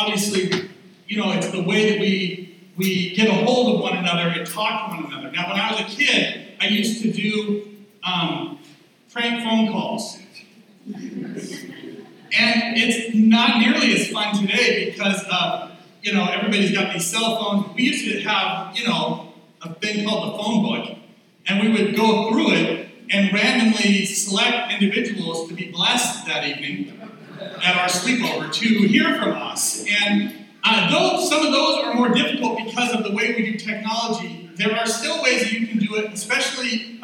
obviously, it's the way that we get a hold of one another and talk to one another. Now, when I was a kid, I used to do prank phone calls. And it's not nearly as fun today because, everybody's got these cell phones. We used to have, a thing called the phone book. And we would go through it and randomly select individuals to be blessed that evening at our sleepover to hear from us. And though some of those are more difficult because of the way we do technology, there are still ways that you can do it, especially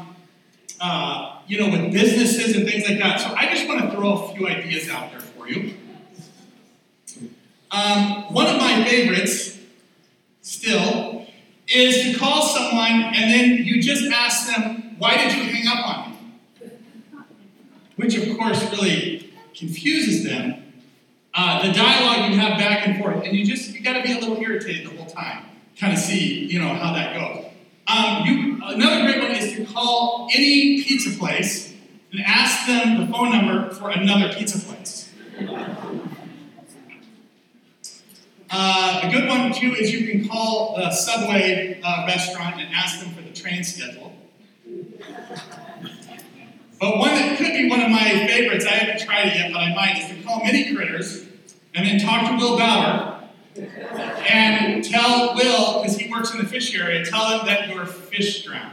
with businesses and things like that. So I just want to throw a few ideas out there for you. One of my favorites, still, is to call someone and then you just ask them, why did you hang up on me? Which, of course, really confuses them. The dialogue you have back and forth, and you got to be a little irritated the whole time. Kind of see, how that goes. Another great one is to call any pizza place and ask them the phone number for another pizza place. A good one, too, is you can call the Subway restaurant and ask them for the train schedule. But one that could be one of my favorites, I haven't tried it yet, but I might, is to call Mini Critters and then talk to Will Bauer and tell Will, because he works in the fish area, tell him that your fish drowned.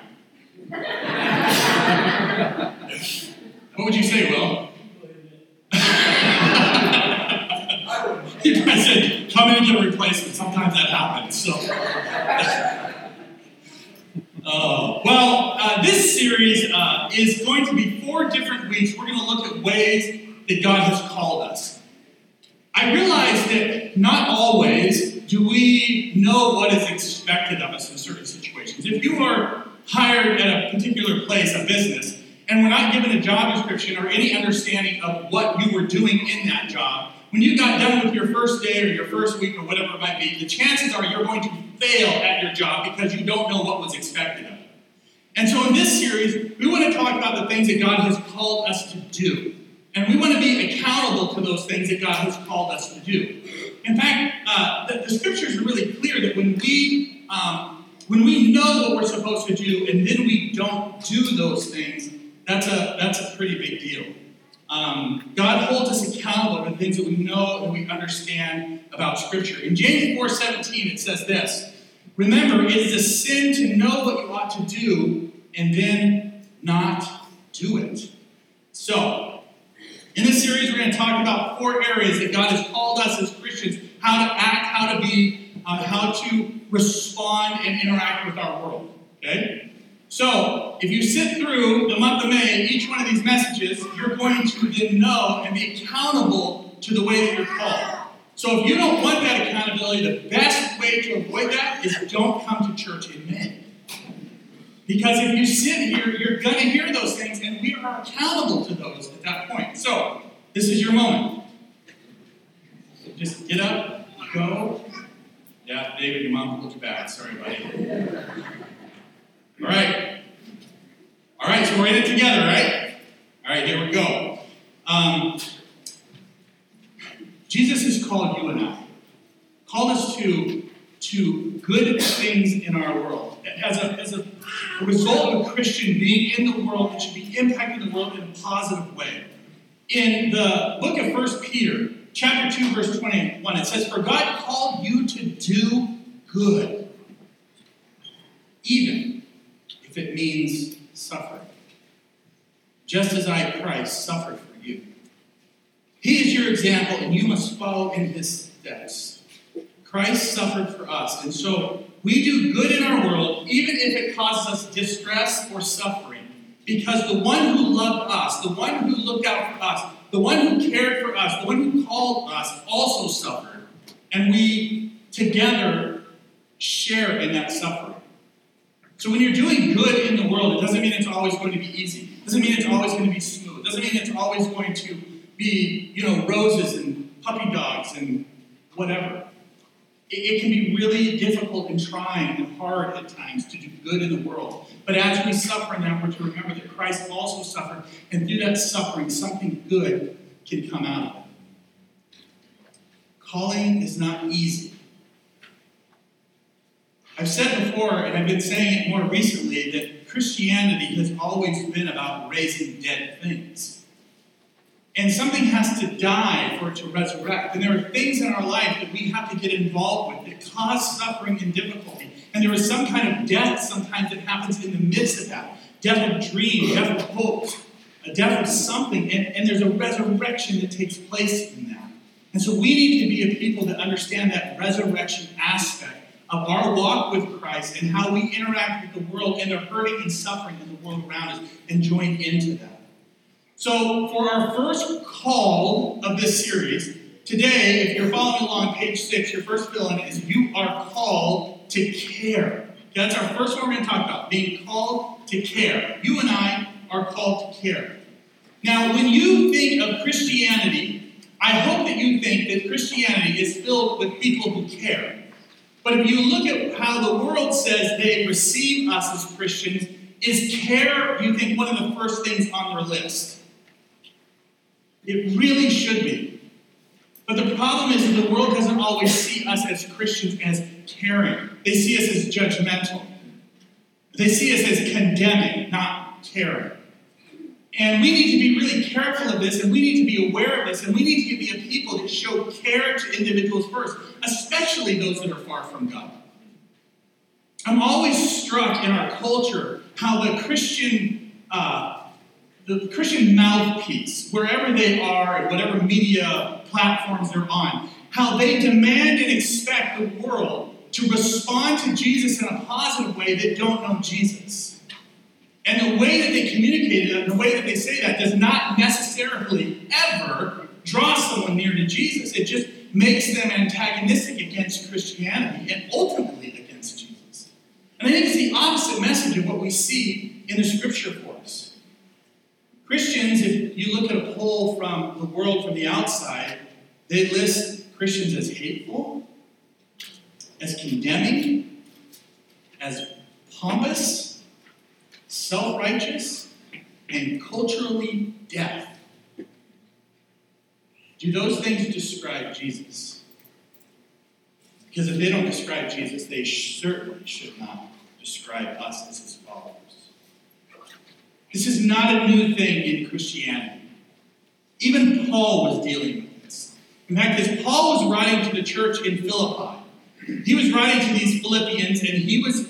What would you say, Will? He said, come in and get a replacement. Sometimes that happens. So, this series is going to be 4 different weeks. We're going to look at ways that God has called us. I realize that not always do we know what is expected of us in certain situations. If you are hired at a particular place, a business, and we're not given a job description or any understanding of what you were doing in that job, when you got done with your first day or your first week or whatever it might be, the chances are you're going to fail at your job because you don't know what was expected of you. And so in this series, we want to talk about the things that God has called us to do. And we want to be accountable to those things that God has called us to do. In fact, the scriptures are really clear that when we know what we're supposed to do and then we don't do those things, that's a pretty big deal. God holds us accountable for things that we know and we understand about Scripture. In James 4:17, it says this: remember, it is a sin to know what you ought to do and then not do it. So, in this series, we're going to talk about 4 areas that God has called us as Christians, how to act, how to be, how to respond and interact with our world. Okay? So, if you sit through the month of May, each one of these messages, you're going to then know and be accountable to the way that you're called. So if you don't want that accountability, the best way to avoid that is don't come to church in May. Because if you sit here, you're going to hear those things, and we are accountable to those at that point. So, this is your moment. Just get up, go. Yeah, David, your mom pulled you back. Sorry, buddy. All right, so we're in it together, right? All right, here we go. Jesus has called you and I. Called us to good things in our world. As a result of a Christian being in the world, it should be impacting the world in a positive way. In the book of 1 Peter, chapter 2, verse 21, it says, "For God called you to do good, even if it means suffering, just as I, Christ, suffered for you." He is your example, and you must follow in his steps. Christ suffered for us, and so we do good in our world, even if it causes us distress or suffering, because the one who loved us, the one who looked out for us, the one who cared for us, the one who called us also suffered, and we together share in that suffering. So when you're doing good in the world, it doesn't mean it's always going to be easy. It doesn't mean it's always going to be smooth. It doesn't mean it's always going to be, roses and puppy dogs and whatever. It can be really difficult and trying and hard at times to do good in the world. But as we suffer in that, we're to remember that Christ also suffered, and through that suffering, something good can come out of it. calling is not easy. I've said before, and I've been saying it more recently, that Christianity has always been about raising dead things. And something has to die for it to resurrect. And there are things in our life that we have to get involved with that cause suffering and difficulty. And there is some kind of death sometimes that happens in the midst of that. Death of dreams, death of hopes, a death of something. And there's a resurrection that takes place in that. And so we need to be a people that understand that resurrection aspect of our walk with Christ and how we interact with the world and the hurting and suffering in the world around us and join into that. So for our first call of this series, today, if you're following along, page 6, your first fill-in is you are called to care. That's our first one we're going to talk about, being called to care. You and I are called to care. Now, when you think of Christianity, I hope that you think that Christianity is filled with people who care. But if you look at how the world says they receive us as Christians, is care, you think, one of the first things on their list? It really should be. But the problem is that the world doesn't always see us as Christians as caring. They see us as judgmental. They see us as condemning, not caring. And we need to be really careful of this, and we need to be aware of this, and we need to be a people that show care to individuals first, especially those that are far from God. I'm always struck in our culture how the Christian mouthpiece, wherever they are, and whatever media platforms they're on, how they demand and expect the world to respond to Jesus in a positive way that don't know Jesus. And the way that they communicate it and the way that they say that does not necessarily ever draw someone near to Jesus. It just makes them antagonistic against Christianity and ultimately against Jesus. And I think it's the opposite message of what we see in the Scripture for us. Christians, if you look at a poll from the world from the outside, they list Christians as hateful, as condemning, as pompous, self-righteous, and culturally deaf. Do those things describe Jesus? Because if they don't describe Jesus, they certainly should not describe us as his followers. This is not a new thing in Christianity. Even Paul was dealing with this. In fact, as Paul was writing to the church in Philippi, he was writing to these Philippians, and he was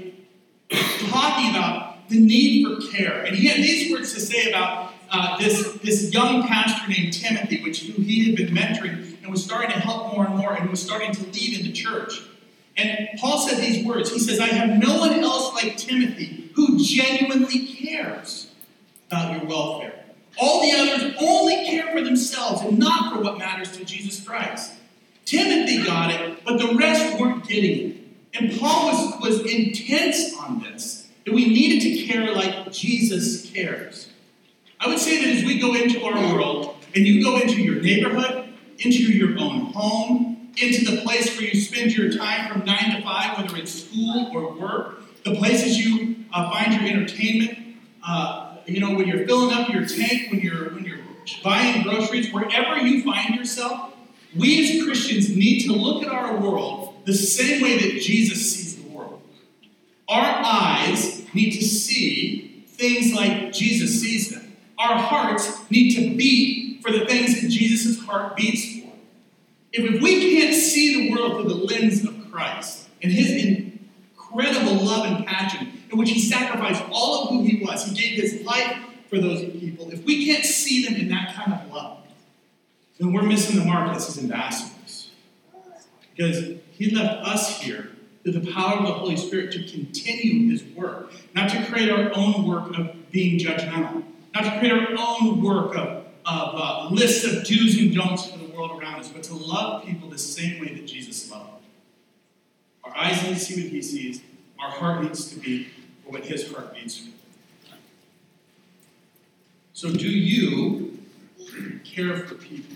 talking about the need for care. And he had these words to say about this young pastor named Timothy, who he had been mentoring and was starting to help more and more and was starting to lead in the church. And Paul said these words. He says, I have no one else like Timothy who genuinely cares about your welfare. All the others only care for themselves and not for what matters to Jesus Christ. Timothy got it, but the rest weren't getting it. And Paul was intense on this. That we needed to care like Jesus cares. I would say that as we go into our world, and you go into your neighborhood, into your own home, into the place where you spend your time from 9 to 5, whether it's school or work, the places you find your entertainment, when you're filling up your tank, when you're buying groceries, wherever you find yourself, we as Christians need to look at our world the same way that Jesus sees the world. Our eyes need to see things like Jesus sees them. Our hearts need to beat for the things that Jesus' heart beats for. If we can't see the world through the lens of Christ and his incredible love and passion in which he sacrificed all of who he was, he gave his life for those people, if we can't see them in that kind of love, then we're missing the mark as his ambassadors. Because he left us here through the power of the Holy Spirit to continue his work, not to create our own work of being judgmental, not to create our own work of lists of do's and don'ts for the world around us, but to love people the same way that Jesus loved them. Our eyes need to see what he sees. Our heart needs to beat for what his heart beats for. So do you care for people?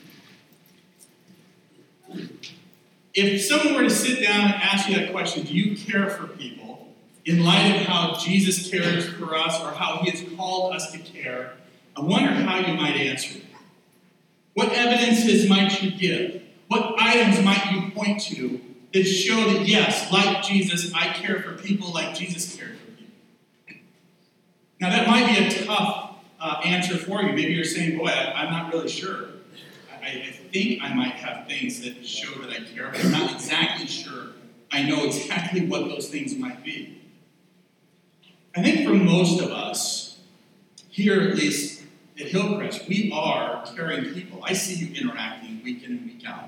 If someone were to sit down and ask you that question, do you care for people, in light of how Jesus cares for us or how he has called us to care, I wonder how you might answer it. What evidences might you give? What items might you point to that show that, yes, like Jesus, I care for people like Jesus cared for people? Now, that might be a tough answer for you. Maybe you're saying, boy, I'm not really sure. I think I might have things that show that I care, but I'm not exactly sure I know exactly what those things might be. I think for most of us, here at least at Hillcrest, we are caring people. I see you interacting week in and week out.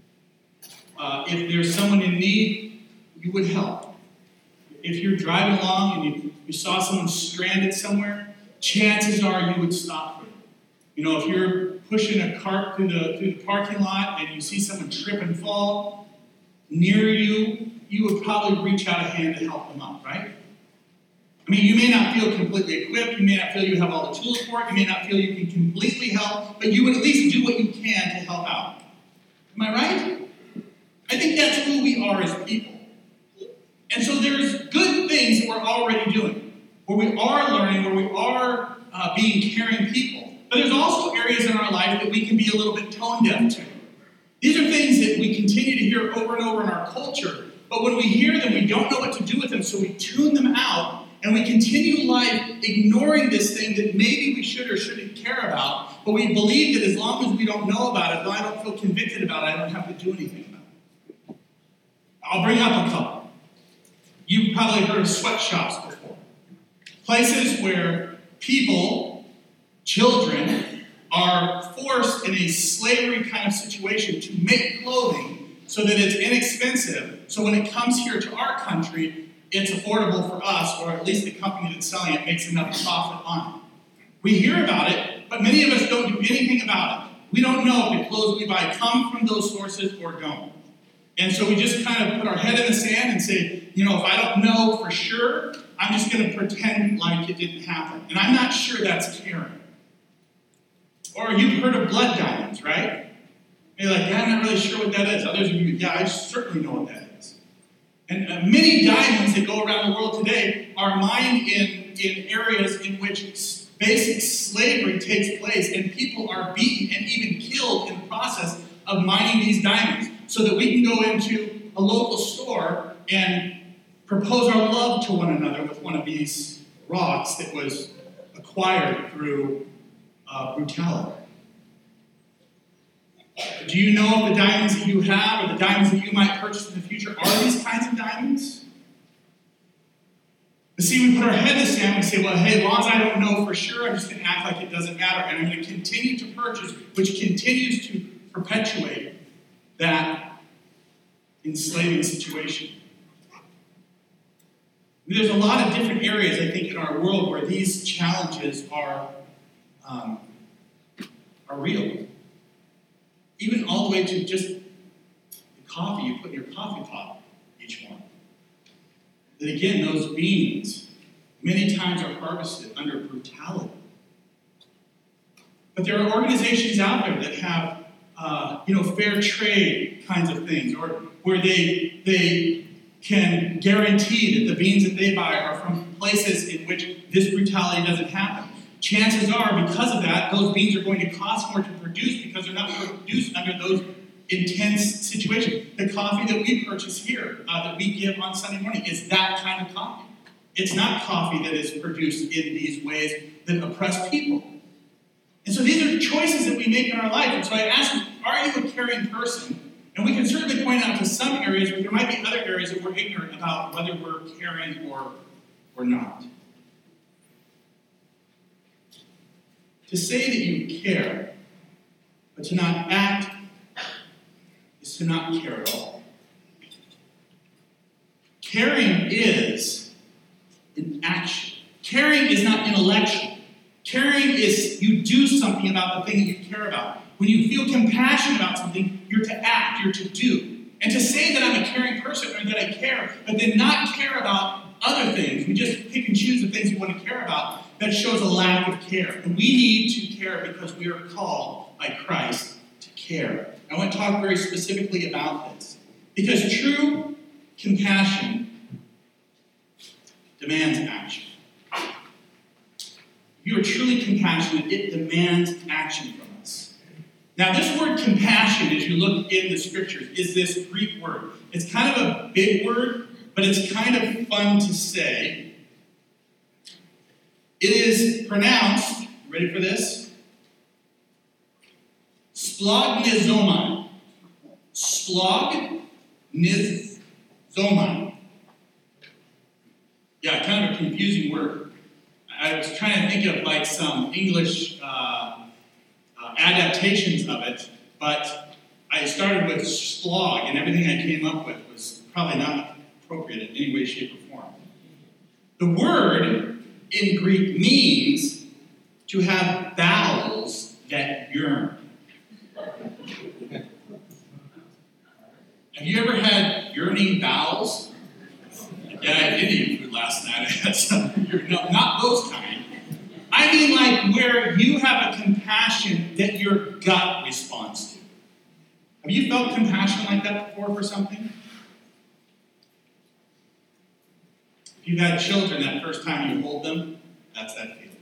If there's someone in need, you would help. If you're driving along and you saw someone stranded somewhere, chances are you would stop for them. You know, if you're pushing a cart through the parking lot and you see someone trip and fall near you, you would probably reach out a hand to help them up, right? I mean, you may not feel completely equipped, you may not feel you have all the tools for it, you may not feel you can completely help, but you would at least do what you can to help out. Am I right? I think that's who we are as people. And so there's good things that we're already doing, where we are learning, where we are being caring people. But there's also areas in our life that we can be a little bit tone deaf to. These are things that we continue to hear over and over in our culture, but when we hear them, we don't know what to do with them, so we tune them out, and we continue life ignoring this thing that maybe we should or shouldn't care about, but we believe that as long as we don't know about it, though I don't feel convicted about it, I don't have to do anything about it. I'll bring up a couple. You've probably heard of sweatshops before. Places where people, children, are forced in a slavery kind of situation to make clothing so that it's inexpensive, so when it comes here to our country, it's affordable for us, or at least the company that's selling it makes enough profit on it. We hear about it, but many of us don't do anything about it. We don't know if the clothes we buy come from those sources or don't. And so we just kind of put our head in the sand and say, you know, if I don't know for sure, I'm just going to pretend like it didn't happen. And I'm not sure that's caring. Or you've heard of blood diamonds, right? You're like, yeah, I'm not really sure what that is. Others of you, yeah, I certainly know what that is. And many diamonds that go around the world today are mined in areas in which basic slavery takes place, and people are beaten and even killed in the process of mining these diamonds, so that we can go into a local store and propose our love to one another with one of these rocks that was acquired through brutality. Do you know if the diamonds that you have or the diamonds that you might purchase in the future are these kinds of diamonds? But see, we put our head in the sand and say, well, hey, as long as I don't know for sure, I'm just going to act like it doesn't matter, and I'm going to continue to purchase, which continues to perpetuate that enslaving situation. There's a lot of different areas, I think, in our world where these challenges are real. Even all the way to just the coffee you put in your coffee pot each morning. That again, those beans many times are harvested under brutality. But there are organizations out there that have fair trade kinds of things, or where they can guarantee that the beans that they buy are from places in which this brutality doesn't happen. Chances are, because of that, those beans are going to cost more to produce because they're not produced under those intense situations. The coffee that we purchase here, that we give on Sunday morning, is that kind of coffee. It's not coffee that is produced in these ways that oppress people. And so these are choices that we make in our life. And so I ask you, are you a caring person? And we can certainly point out to some areas, but there might be other areas that we're ignorant about whether we're caring or not. To say that you care, but to not act, is to not care at all. Caring is an action. Caring is not intellectual. Caring is you do something about the thing that you care about. When you feel compassion about something, you're to act, you're to do. And to say that I'm a caring person or that I care, but then not care about other things, we just pick and choose the things we want to care about, that shows a lack of care. And we need to care because we are called by Christ to care. I want to talk very specifically about this. Because true compassion demands action. If you are truly compassionate, it demands action from us. Now, this word compassion, as you look in the scriptures, is this Greek word. It's kind of a big word, but it's kind of fun to say. It is pronounced, ready for this? Splagnizoman. Splagnizoman. Yeah, kind of a confusing word. I was trying to think of like some English adaptations of it, but I started with splag, and everything I came up with was probably not appropriate in any way, shape, or form. The word in Greek means to have bowels that yearn. Have you ever had yearning bowels? Yeah, I did eat food last night. I had some. No, not those kind. I mean like where you have a compassion that your gut responds to. Have you felt compassion like that before for something? If you've had children, that first time you hold them, that's that feeling.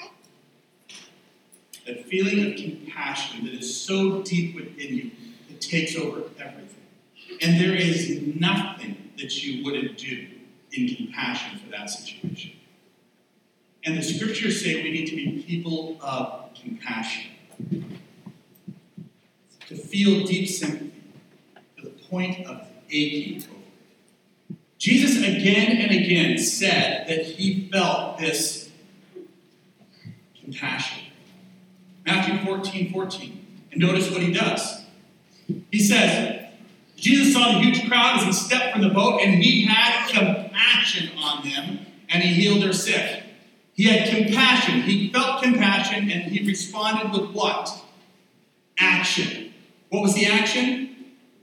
That feeling of compassion that is so deep within you, it takes over everything. And there is nothing that you wouldn't do in compassion for that situation. And the scriptures say we need to be people of compassion. To feel deep sympathy to the point of aching over it. Jesus again and again said that he felt this compassion. Matthew 14:14. And notice what he does. He says, Jesus saw the huge crowd as he stepped from the boat, and he had compassion on them, and he healed their sick. He had compassion. He felt compassion, and he responded with what? Action. What was the action?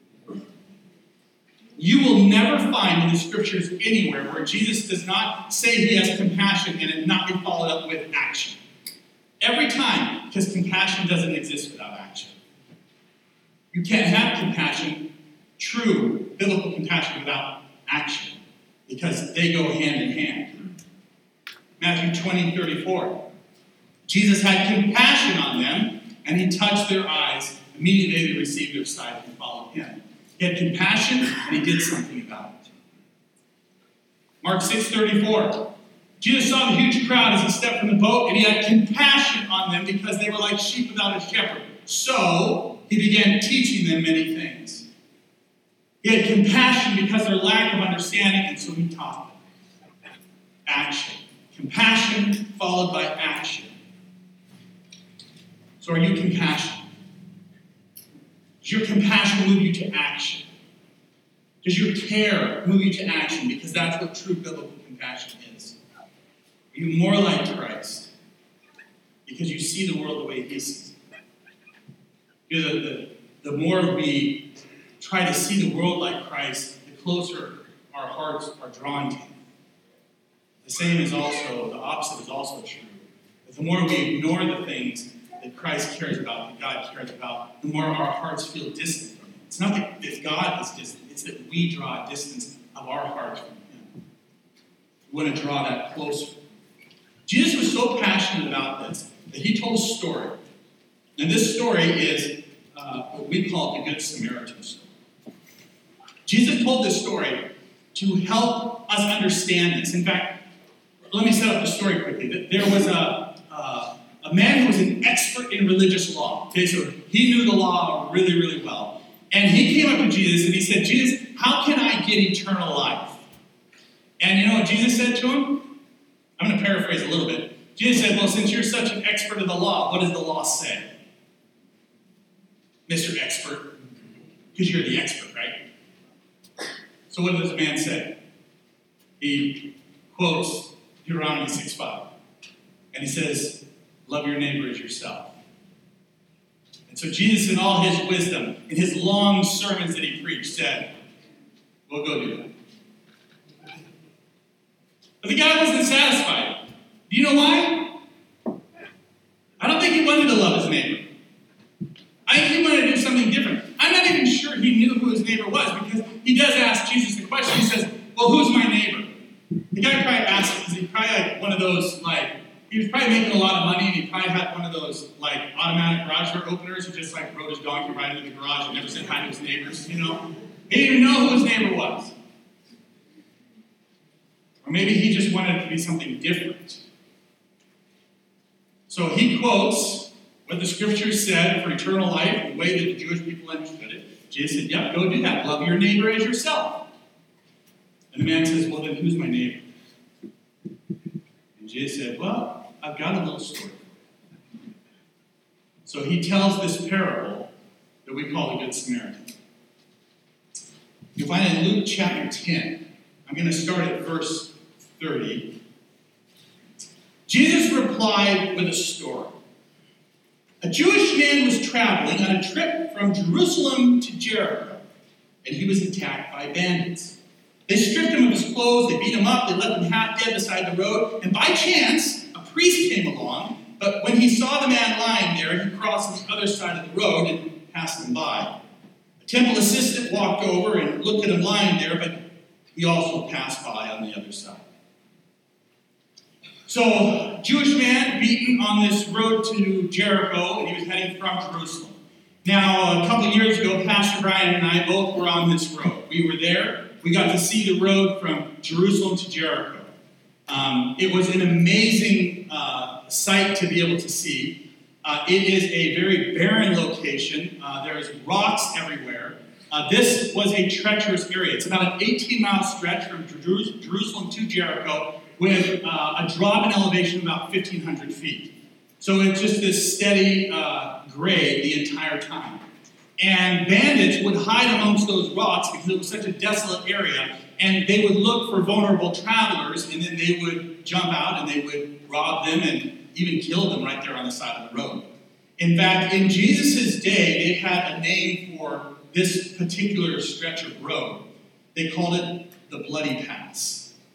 You will never find in the scriptures anywhere where Jesus does not say he has compassion and it not be followed up with action. Every time, because compassion doesn't exist without action. You can't have compassion, true biblical compassion, without action, because they go hand in hand. Matthew 20:34. Jesus had compassion on them, and he touched their eyes. Immediately they received their sight and followed him. He had compassion, and he did something about it. Mark 6:34. Jesus saw the huge crowd as he stepped from the boat, and he had compassion on them because they were like sheep without a shepherd. So he began teaching them many things. He had compassion because of their lack of understanding, and so he taught them. Action. Compassion followed by action. So are you compassionate? Does your compassion move you to action? Does your care move you to action? Because that's what true biblical compassion is. Are you more like Christ? Because you see the world the way he sees it. The more we try to see the world like Christ, the closer our hearts are drawn to him. The opposite is also true. But the more we ignore the things that Christ cares about, that God cares about, the more our hearts feel distant from him. It's not that God is distant, it's that we draw a distance of our hearts from him. We want to draw that closer. Jesus was so passionate about this that he told a story. And this story is what we call the Good Samaritan story. Jesus told this story to help us understand this. In fact, let me set up the story quickly. There was a man who was an expert in religious law. Okay, so he knew the law really, really well. And he came up to Jesus and he said, Jesus, how can I get eternal life? And you know what Jesus said to him? I'm going to paraphrase a little bit. Jesus said, well, since you're such an expert of the law, what does the law say? Mr. Expert. Because you're the expert, right? So what does the man say? He quotes Deuteronomy 6:5. And he says, love your neighbor as yourself. And so Jesus, in all his wisdom, in his long sermons that he preached, said, we'll go do that. But the guy wasn't satisfied. Do you know why? I don't think he wanted to love his neighbor. I think he wanted to do something different. I'm not even sure he knew who his neighbor was, because he does ask Jesus the question. He says, well, who's my neighbor? The guy probably asked, because he's probably like one of those, like, he was probably making a lot of money, and he probably had one of those like automatic garage door openers who just like rode his donkey right into the garage and never said hi to his neighbors, He didn't even know who his neighbor was. Or maybe he just wanted it to be something different. So he quotes what the scriptures said for eternal life, the way that the Jewish people understood it. Jesus said, yep, go do that. Love your neighbor as yourself. And the man says, well, then who's my neighbor? And Jesus said, well, I've got a little story. So he tells this parable that we call the Good Samaritan. You'll find it in Luke chapter 10. I'm going to start at verse 30. Jesus replied with a story. A Jewish man was traveling on a trip from Jerusalem to Jericho, and he was attacked by bandits. They stripped him of his clothes, they beat him up, they left him half dead beside the road, and by chance, a priest came along, but when he saw the man lying there, he crossed to the other side of the road and passed him by. A temple assistant walked over and looked at him lying there, but he also passed by on the other side. So, Jewish man beaten on this road to Jericho, and he was heading from Jerusalem. Now, a couple of years ago, Pastor Brian and I both were on this road. We were there. We got to see the road from Jerusalem to Jericho. It was an amazing sight to be able to see. It is a very barren location. There's rocks everywhere. This was a treacherous area. It's about an 18-mile stretch from Jerusalem to Jericho, with a drop in elevation of about 1,500 feet. So it's just this steady grade the entire time. And bandits would hide amongst those rocks because it was such a desolate area, and they would look for vulnerable travelers, and then they would jump out and they would rob them and even kill them right there on the side of the road. In fact, in Jesus' day, they had a name for this particular stretch of road. They called it the Bloody Pass.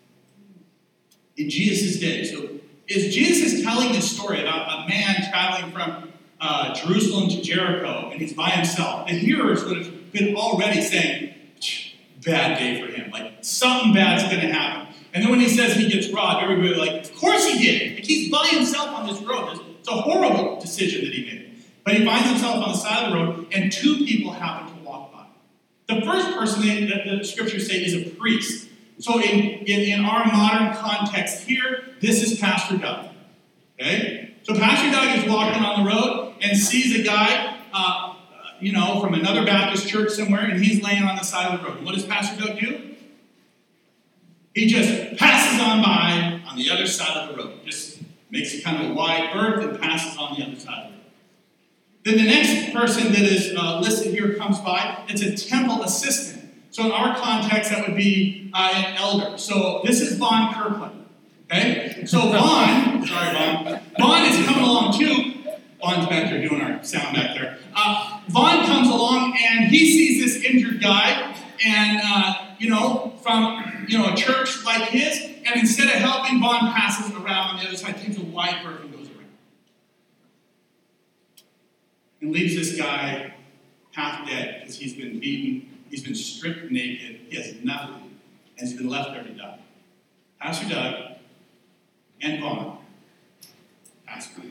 In Jesus' day. So as Jesus is telling this story about a man traveling from Jerusalem to Jericho, and he's by himself, the hearers would have been already saying, bad day for him. Like, something bad's going to happen. And then when he says he gets robbed, everybody would be like, of course he did. Like, he's by himself on this road. It's a horrible decision that he made. But he finds himself on the side of the road, and two people happen to walk by. The first person that the scriptures say is a priest. So in our modern context here, this is Pastor Doug. Okay? So Pastor Doug is walking on the road and sees a guy, from another Baptist church somewhere, and he's laying on the side of the road. What does Pastor Doug do? He just passes on by on the other side of the road. Just makes it kind of a wide berth and passes on the other side of the road. Then the next person that is listed here comes by. It's a temple assistant. So in our context, that would be an elder. So this is Vaughn Kirkland. Okay? So Vaughn is coming along too. Vaughn's back there doing our sound back there. Vaughn comes along and he sees this injured guy, and from a church like his, and instead of helping, Vaughn passes around on the other side, takes a wide berth and goes around, and leaves this guy half dead because he's been beaten. He's been stripped naked. He has nothing. And he's been left there to die. Pastor Doug and Vaughn passed by.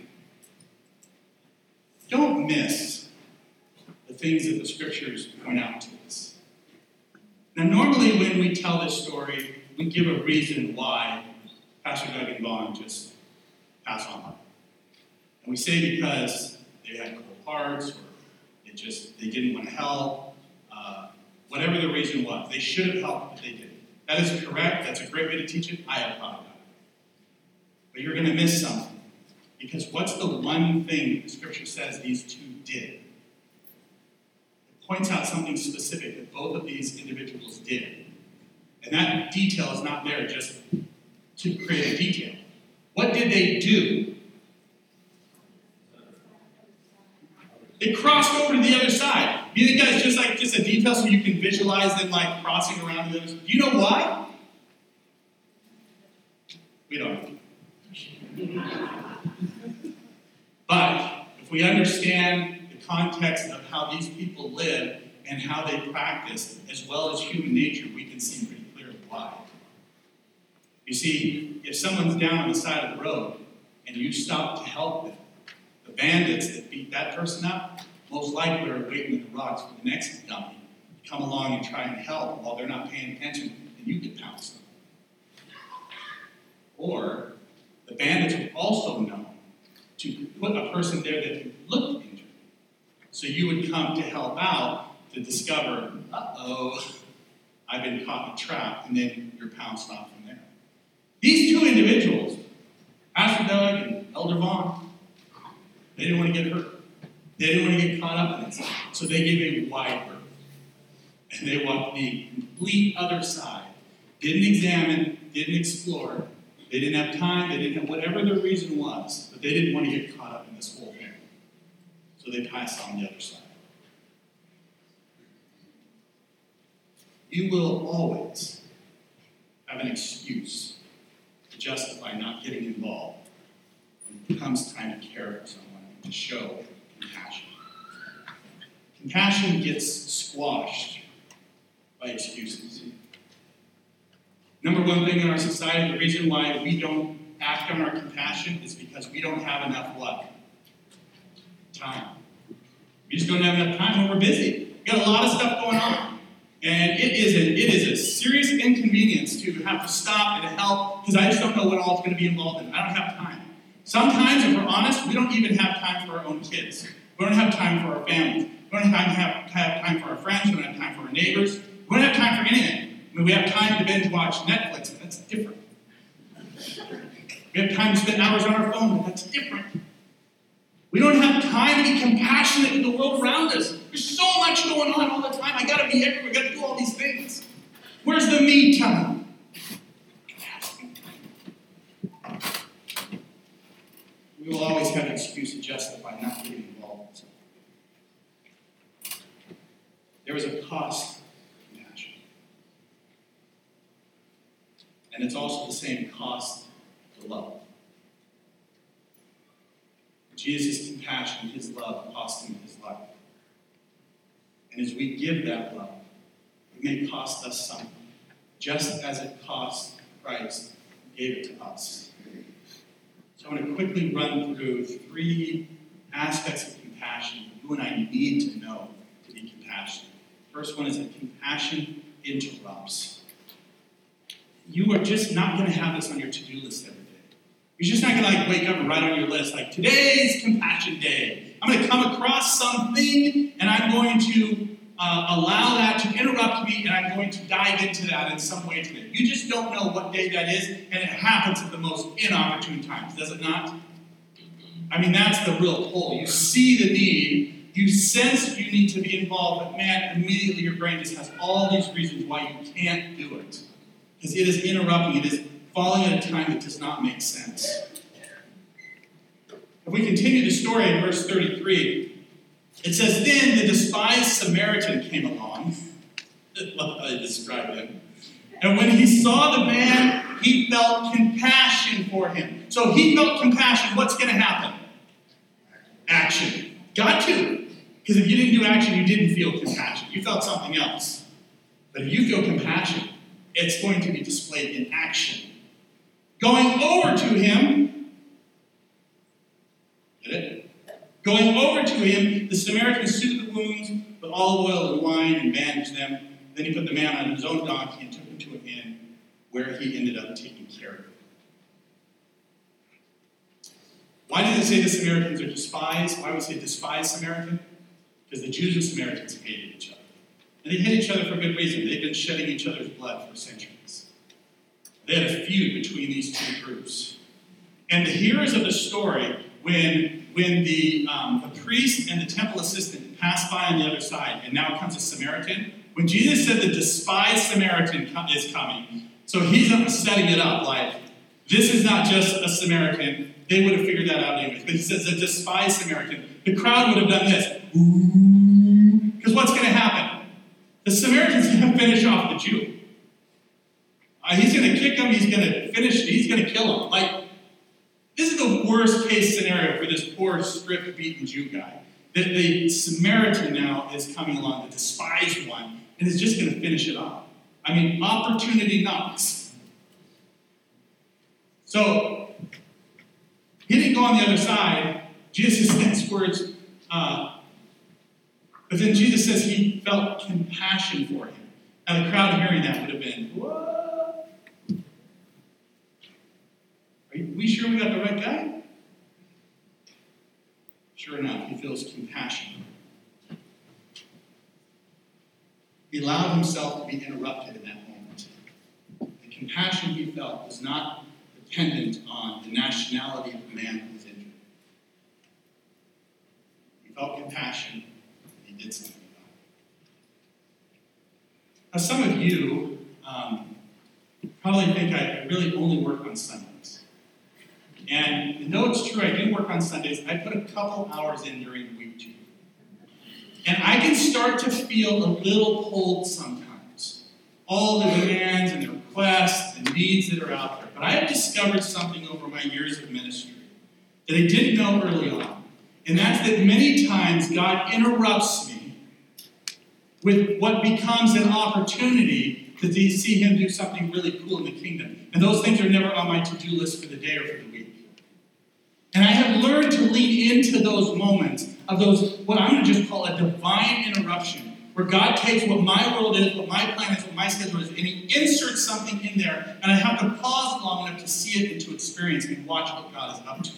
Don't miss the things that the scriptures point out to us. Now, normally when we tell this story, we give a reason why Pastor Doug and Vaughn just pass on by. And we say because they had cold hearts, or they didn't want to help. Whatever the reason was, they should have helped, but they didn't. That is correct. That's a great way to teach it. I apologize. But you're going to miss something. Because what's the one thing the scripture says these two did? It points out something specific that both of these individuals did. And that detail is not there just to create a detail. What did they do? They crossed over to the other side. You think that's just a detail so you can visualize them like crossing around to the other side? Do you know why? We don't know. But if we understand the context of how these people live and how they practice, as well as human nature, we can see pretty clearly why. You see, if someone's down on the side of the road and you stop to help them, the bandits that beat that person up most likely are waiting in the rocks for the next dummy to come along and try and help while they're not paying attention, and you get pounced on. Or the bandits would also know to put a person there that looked injured. So you would come to help out to discover, I've been caught in a trap, and then you're pounced off from there. These two individuals, Pastor Doug and Elder Vaughn, they didn't want to get hurt. They didn't want to get caught up in this. So they gave a wide berth. And they walked the complete other side. Didn't examine, didn't explore. They didn't have time, they didn't have whatever their reason was, but they didn't want to get caught up in this whole thing. So they passed on the other side. You will always have an excuse to justify not getting involved when it comes time to care for someone and to show compassion. Compassion gets squashed by excuses. Number one thing in our society, the reason why we don't act on our compassion is because we don't have enough what? Time. We just don't have enough time when we're busy. We got a lot of stuff going on. And it is a serious inconvenience to have to stop and to help because I just don't know what all is going to be involved in. I don't have time. Sometimes, if we're honest, we don't even have time for our own kids. We don't have time for our families. We don't have time for our friends. We don't have time for our neighbors. We don't have time for anything. I mean, we have time to binge watch Netflix, but that's different. We have time to spend hours on our phone, but that's different. We don't have time to be compassionate with the world around us. There's so much going on all the time. I got to be everywhere. I got to do all these things. Where's the me time? We will always have an excuse to justify not getting involved. There is a cost to compassion. And it's also the same cost to love. Jesus' compassion, his love, cost him his life. And as we give that love, it may cost us something, just as it cost Christ who gave it to us. So I'm going to quickly run through 3 aspects of compassion you and I need to know to be compassionate. First one is that compassion interrupts. You are just not going to have this on your to-do list every day. You're just not going to wake up and write on your list today's compassion day. I'm going to come across something and I'm going to allow that to interrupt me and I'm going to dive into that in some way today. You just don't know what day that is and it happens at the most inopportune times, does it not? I mean, that's the real pull. You see the need, you sense you need to be involved, but man, immediately your brain just has all these reasons why you can't do it. Because it is interrupting, it is falling at a time that does not make sense. If we continue the story in verse 33, it says, Then the despised Samaritan came along. I love how they describe him. And when he saw the man, he felt compassion for him. So he felt compassion. What's going to happen? Action. Got to. Because if you didn't do action, you didn't feel compassion. You felt something else. But if you feel compassion, it's going to be displayed in action. Going over to him, get it? Going over to him, the Samaritan soothed the wounds with olive oil and wine and bandaged them. Then he put the man on his own donkey and took him to an inn where he ended up taking care of him. Why did it say the Samaritans are despised? Why would it say despised Samaritan? Because the Jews and Samaritans hated each other. And they hate each other for good reason. They've been shedding each other's blood for centuries. They had a feud between these two groups. And the hearers of the story, when the priest and the temple assistant passed by on the other side, and now comes a Samaritan, when Jesus said the despised Samaritan is coming, so he's setting it up like, this is not just a Samaritan. They would have figured that out anyways. But he says the despised Samaritan. The crowd would have done this. Because what's going to happen? The Samaritan's going to finish off the Jew. He's going to kick him. He's going to finish. He's going to kill him. This is the worst case scenario for this poor, stripped, beaten Jew guy. That the Samaritan now is coming along, the despised one, and is just going to finish it off. I mean, opportunity knocks. So, He didn't go on the other side. Jesus' next words, but then Jesus says he felt compassion for him. Now the crowd hearing that would have been, what? Are we sure we got the right guy? Sure enough, he feels compassion. He allowed himself to be interrupted in that moment. The compassion he felt was not dependent on the nationality of the man who was injured. He felt compassion, and he did something about it. Now, some of you probably think I really only work on Sundays. And though it's true I do work on Sundays, I put a couple hours in during the week too. And I can start to feel a little pulled sometimes. All the demands and the requests and needs that are out there. But I have discovered something over my years of ministry that I didn't know early on. And that's that many times God interrupts me with what becomes an opportunity to see him do something really cool in the kingdom. And those things are never on my to-do list for the day or for the week. And I have learned to lean into those moments of those, what I'm going to just call a divine interruption, where God takes what my world is, what my plan is, what my schedule is, and he inserts something in there, and I have to pause long enough to see it and to experience and watch what God is up to.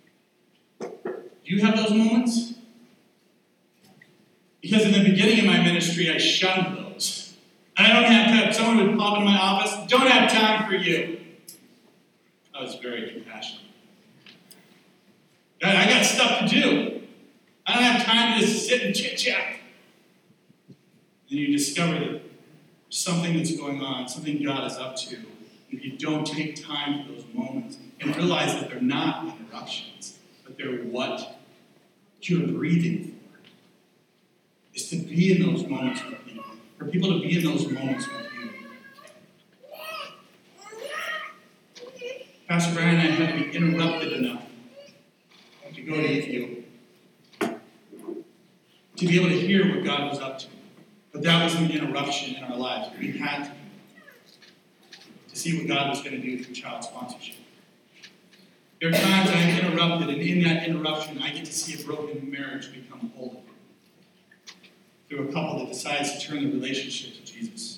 Do you have those moments? Because in the beginning of my ministry, I shunned those. And I don't have time. Someone would pop in my office, don't have time for you. I was very compassionate. I got stuff to do. I don't have time to just sit and chit-chat. And you discover that there's something that's going on, something God is up to. If you don't take time for those moments and realize that they're not interruptions, but they're what you're breathing for. Is to be in those moments with people. For people to be in those moments with you. Pastor Brian and I had to be interrupted enough to go to Ethiopia. To be able to hear what God was up to. But that was an interruption in our lives. We had to see what God was going to do through child sponsorship. There are times I am interrupted, and in that interruption, I get to see a broken marriage become whole. Through a couple that decides to turn the relationship to Jesus.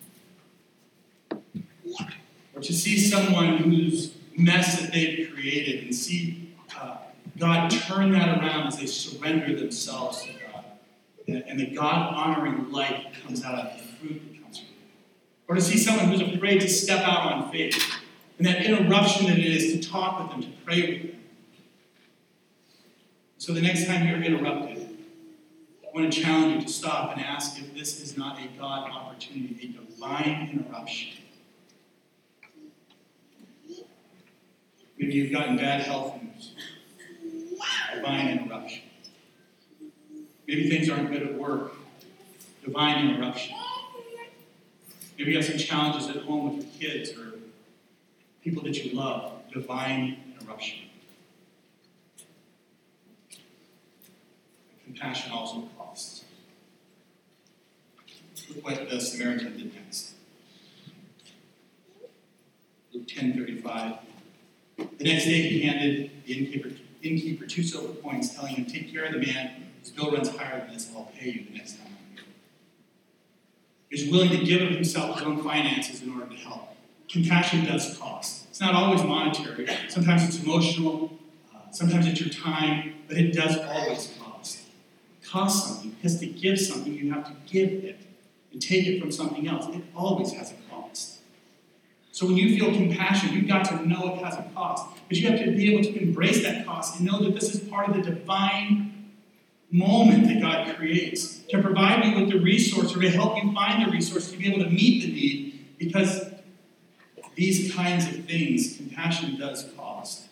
Or to see someone whose mess that they've created and see God turn that around as they surrender themselves to God. And the God-honoring life comes out of the fruit that comes from it. Or to see someone who's afraid to step out on faith. And that interruption that it is to talk with them, to pray with them. So the next time you're interrupted, I want to challenge you to stop and ask if this is not a God opportunity, a divine interruption. Maybe you've gotten bad health news. Divine interruption. Maybe things aren't good at work. Divine interruption. Maybe you have some challenges at home with your kids or people that you love. Divine interruption. Compassion also costs. Look what the Samaritan did next. Luke 10:35. The next day he handed the innkeeper 2 silver coins, telling him, take care of the man whose bill runs higher than this, I'll pay you the next time I'm here. He was willing to give of himself his own finances in order to help. Compassion does cost. It's not always monetary. Sometimes it's emotional. Sometimes it's your time. But it does always cost. It costs something. Because to give something, you have to give it and take it from something else. It always has a cost. So when you feel compassion, you've got to know it has a cost. But you have to be able to embrace that cost and know that this is part of the divine moment that God creates to provide you with the resource or to help you find the resource to be able to meet the need, because these kinds of things, compassion does cost.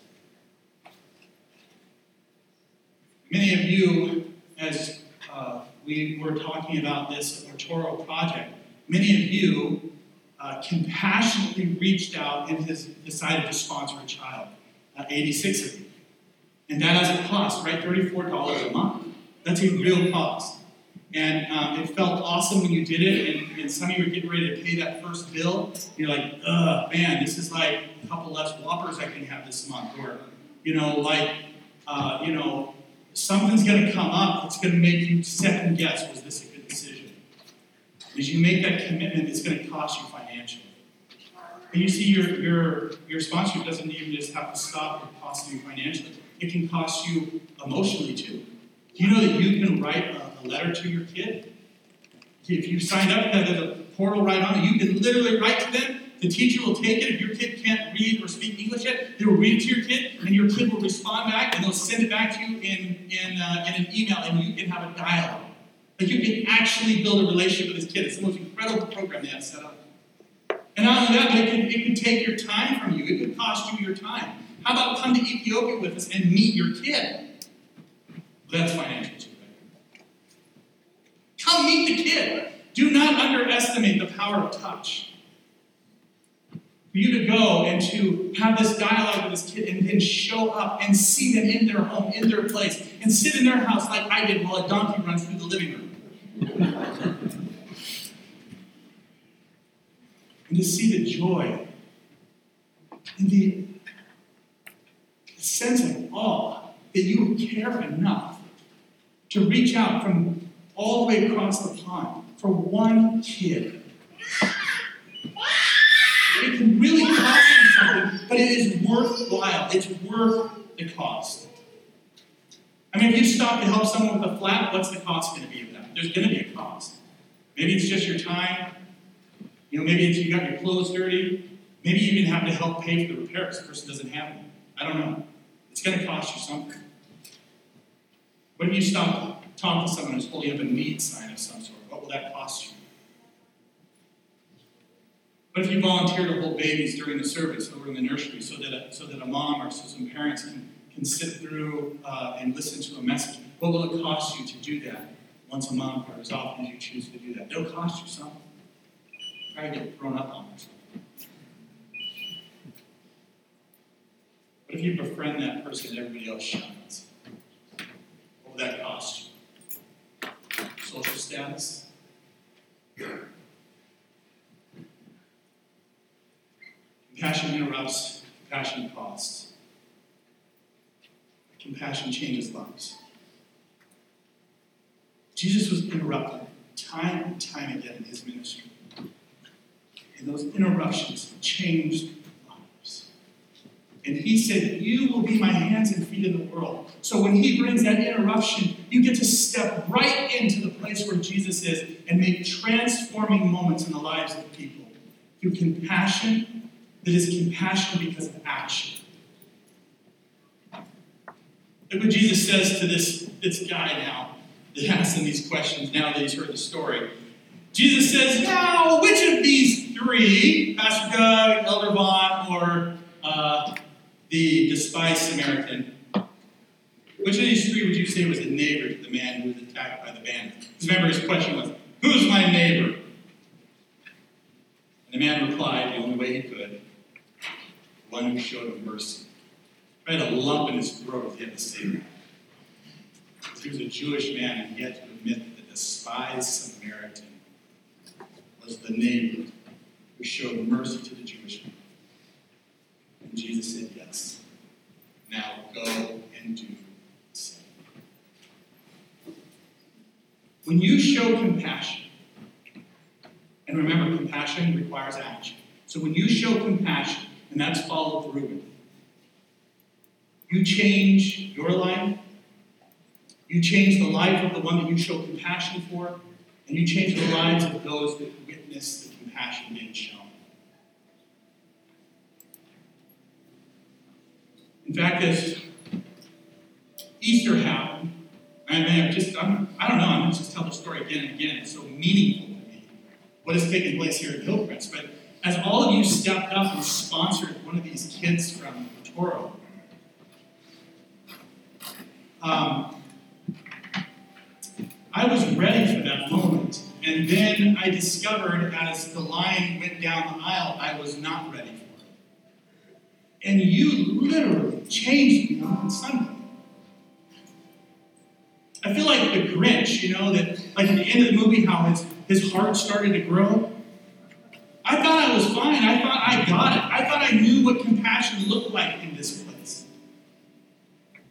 Many of you, as we were talking about this Arturo project, many of you compassionately reached out and has decided to sponsor a child, 86 of you. And that has a cost, right? $34 a month. That's a real cost. And it felt awesome when you did it, and some of you were getting ready to pay that first bill. And you're like, man, this is like a couple less Whoppers I can have this month, or something's going to come up that's going to make you second guess, was this a good decision? As you make that commitment, it's going to cost you financially. And you see, your sponsorship doesn't even just have to stop at costing you financially. It can cost you emotionally too. Do you know that you can write a letter to your kid? If you signed up, there's a portal right on it. You can literally write to them. The teacher will take it. If your kid can't read or speak English yet, they will read it to your kid, and your kid will respond back, and they'll send it back to you in an email, and you can have a dialogue. Like, you can actually build a relationship with this kid. It's the most incredible program they have set up. And not only that, but it can take your time from you. It could cost you your time. How about come to Ethiopia with us and meet your kid? Well, that's financial too, right? Come meet the kid. Do not underestimate the power of touch. For you to go and to have this dialogue with this kid and then show up and see them in their home, in their place, and sit in their house like I did while a donkey runs through the living room. And to see the joy and the sense of awe that you care enough to reach out from all the way across the pond for one kid. It can really cost you something, but it is worthwhile. It's worth the cost. I mean, if you stop to help someone with a flat, what's the cost going to be of that? There's going to be a cost. Maybe it's just your time. Maybe it's you got your clothes dirty. Maybe you even have to help pay for the repairs. The person doesn't have them. I don't know. It's going to cost you something. What if you stop to talk to someone who's holding up a need sign of some sort? What will that cost you? What if you volunteer to hold babies during the service over in the nursery so that a mom or so some parents can sit through and listen to a message? What will it cost you to do that once a month or as often as you choose to do that? It'll cost you something. Try to get thrown up on yourself. What if you befriend that person and everybody else shuns? What will that cost you? Social status? Compassion interrupts, compassion costs. Compassion changes lives. Jesus was interrupted time and time again in his ministry. And those interruptions changed lives. And he said, you will be my hands and feet in the world. So when he brings that interruption, you get to step right into the place where Jesus is and make transforming moments in the lives of people through compassion that is compassion because of action. Look what Jesus says to this guy now that asks him these questions now that he's heard the story. Jesus says, now, which of these three, Pastor Doug, Elder Vaughn, or the despised Samaritan, which of these three would you say was a neighbor to the man who was attacked by the bandits? Because remember, his question was, who's my neighbor? And the man replied, the only way he could, one who showed him mercy. He had a lump in his throat if he had to say that. He was a Jewish man, and he had to admit that the despised Samaritan was the neighbor who showed mercy to the Jewish man. And Jesus said, yes. Now go and do the same. When you show compassion, and remember, compassion requires action. So when you show compassion, and that's followed through with, you change your life, you change the life of the one that you show compassion for, and you change the lives of those that witness the compassion being shown. In fact, as Easter happened, I'm going to just tell the story again and again. It's so meaningful to me, what has taken place here at Hillcrest. But as all of you stepped up and sponsored one of these kids from Toro, I was ready for that moment. And then I discovered as the line went down the aisle, I was not ready for it. And you literally changed me on Sunday. I feel like the Grinch, that like at the end of the movie, how his heart started to grow. I thought I was fine. I thought I got it. I thought I knew what compassion looked like in this place.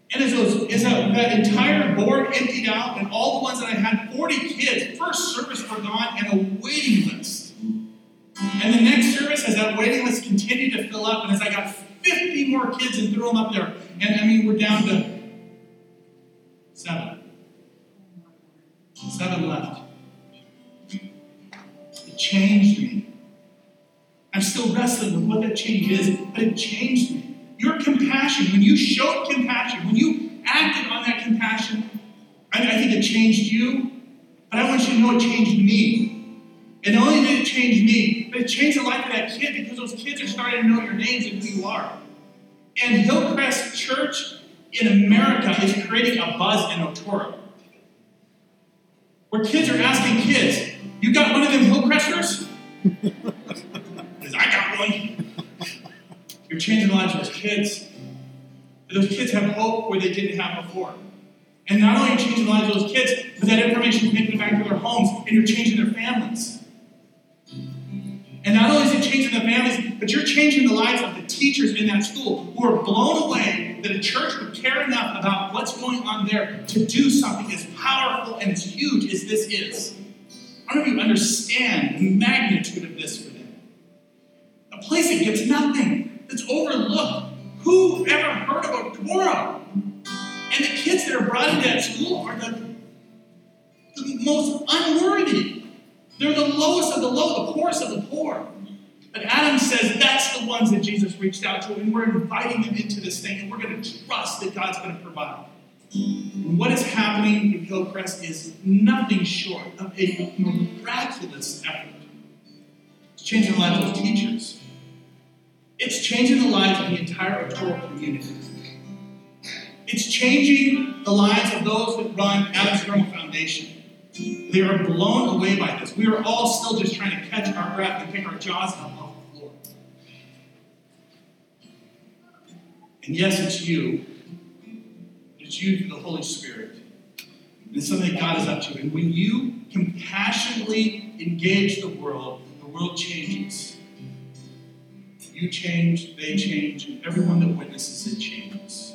And as that entire board emptied out, and all the ones that I had, 40 kids, first service were gone, and a waiting list. And the next service, as that waiting list continued to fill up, and as I got 50 more kids and threw them up there, and we're down to 7. 7 left. It changed me. I'm still wrestling with what that change is, but it changed me. Your compassion, when you showed compassion, when you acted on that compassion, I think it changed you, but I want you to know it changed me. And not only did it change me, but it changed the life of that kid because those kids are starting to know your names and who you are. And Hillcrest Church in America is creating a buzz in Otoro, where kids are asking kids, "You got one of them Hillcresters?" Because I got one. You're changing the lives of those kids. Those kids have hope where they didn't have before. And not only are you changing the lives of those kids, but that information is making it back to their homes, and you're changing their families. And not only is it changing the families, but you're changing the lives of the teachers in that school who are blown away that a church would care enough about what's going on there to do something as powerful and as huge as this is. I don't know if you understand the magnitude of this for them. A place that gets nothing, that's overlooked. Who ever heard of Otoro? And the kids that are brought into that school are the most unworthy. They're the lowest of the low, the poorest of the poor. But Adam says that's the ones that Jesus reached out to, and we're inviting them into this thing, and we're going to trust that God's going to provide. And what is happening in Hillcrest is nothing short of a miraculous effort. It's changing the lives of teachers. It's changing the lives of the entire Otoro community. It's changing the lives of those that run Adams Thermal Foundation. They are blown away by this. We are all still just trying to catch our breath and pick our jaws up off the floor. And yes, it's you. It's you through the Holy Spirit. And it's something that God is up to. And when you compassionately engage the world changes. You change, they change, and everyone that witnesses it changes.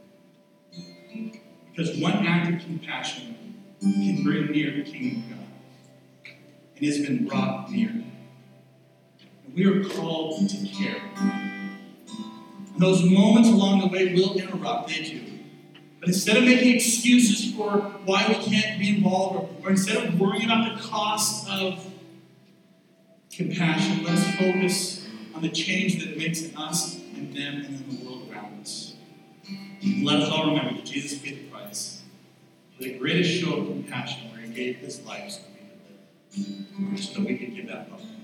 Because one act of compassion can bring near the kingdom of God. And has been brought near. And we are called to care. And those moments along the way will interrupt, they do. But instead of making excuses for why we can't be involved, or instead of worrying about the cost of compassion, let's focus on the change that it makes in us and them and in the world around us. And let us all remember that Jesus paid the price for the greatest show of compassion where he gave his life so that we could give that up.